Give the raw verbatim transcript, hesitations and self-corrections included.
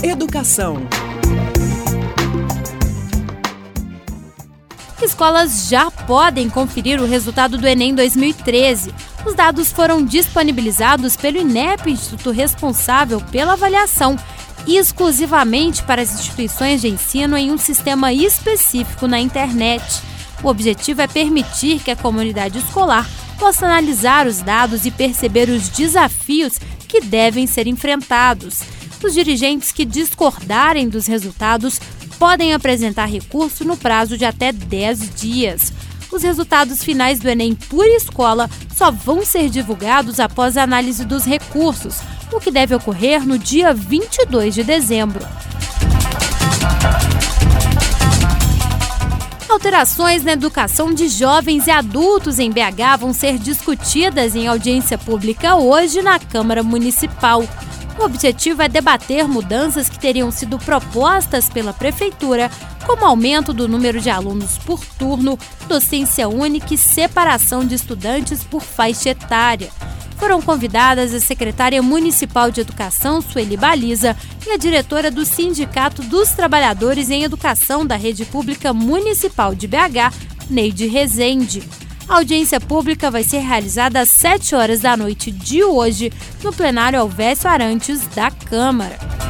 Educação. Escolas já podem conferir o resultado do Enem dois mil e treze. Os dados foram disponibilizados pelo INEP, instituto responsável pela avaliação, exclusivamente para as instituições de ensino em um sistema específico na internet. O objetivo é permitir que a comunidade escolar possa analisar os dados e perceber os desafios que devem ser enfrentados. Os dirigentes que discordarem dos resultados podem apresentar recurso no prazo de até dez dias. Os resultados finais do Enem por escola só vão ser divulgados após a análise dos recursos, o que deve ocorrer no dia vinte e dois de dezembro. Alterações na educação de jovens e adultos em B H vão ser discutidas em audiência pública hoje na Câmara Municipal. O objetivo é debater mudanças que teriam sido propostas pela Prefeitura, como aumento do número de alunos por turno, docência única e separação de estudantes por faixa etária. Foram convidadas a secretária municipal de Educação, Sueli Baliza, e a diretora do Sindicato dos Trabalhadores em Educação da Rede Pública Municipal de B H, Neide Rezende. A audiência pública vai ser realizada às sete horas da noite de hoje, no plenário Alvécio Arantes da Câmara.